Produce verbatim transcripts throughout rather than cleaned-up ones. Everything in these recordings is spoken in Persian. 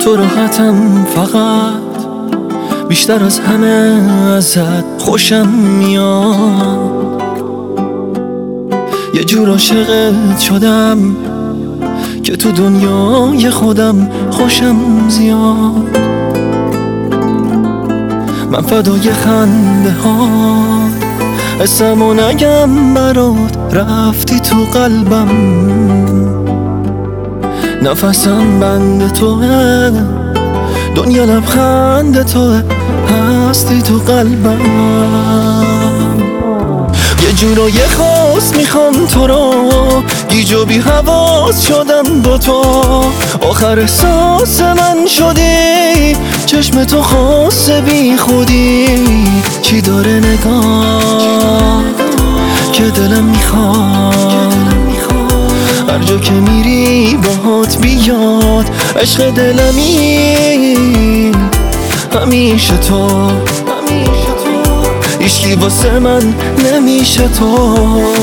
تو راحتم، فقط بیشتر از همه ازت خوشم میاد. یه جور عاشقت شدم که تو دنیای خودم خوشم زیاد. من فدای خنده ها اسم و نگم برات، رفتی تو قلبم. نفسم بند توه، دنیا لبخند توه، هستی تو قلبم. یه جورای خاص میخوام تو رو، گیج و بی حواس شدم با تو. آخر احساس من شدی، چشم تو خاص بی خودی. چی داره نگاه که دلم میخواد، هر جا که میری باهات بیاد. عشق دلمی همیشه تو، هیچکی واسه من نمیشه تو.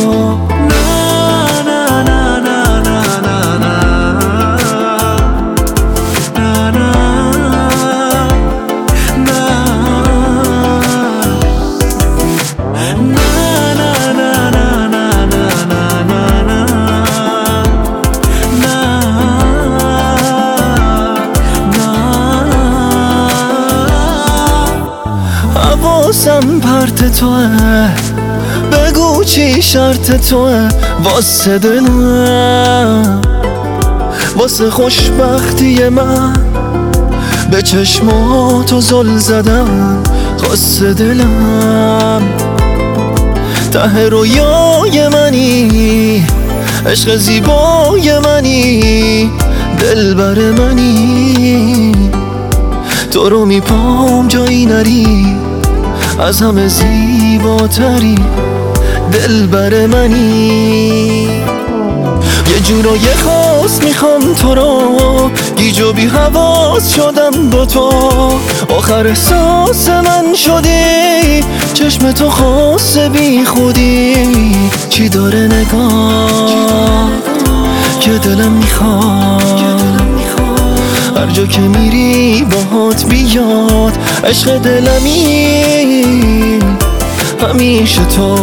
حواسم پرت توه، بگو چی شرط توه واسه دلم، واسه خوشبختی من. به چشماتو زل زدم خواست دلم. ته رویای منی، عشق زیبای منی، دلبر منی. تو رو میپام جایی نری، از همه زیباتری، دلبر منی. یه جورای خاص میخوام تو رو، گیج و بی حواس شدم با تو. آخر احساس من شدی، چشم تو خاص بی خودی. چی داره نگاه که دلم میخواد، هر جا که میری باهات بیاد. عشق دلمی همیشه تو،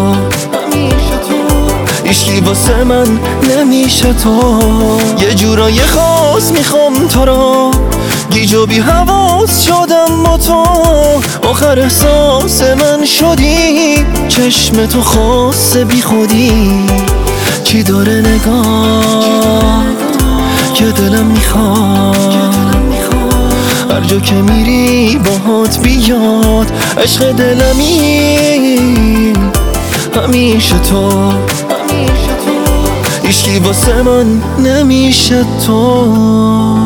هیچکی واسه من نمیشه تو. یه جورای خاص میخوام تو رو، گیج و بی حواس شدم با تو. آخر احساس من شدی، چشم تو خاص بی خودی. چی داره نگاه که دلم میخواد، هر جا که میری باهات بیاد. عشق دلمی همیشه تو، هیچکی واسه من نمیشه تو.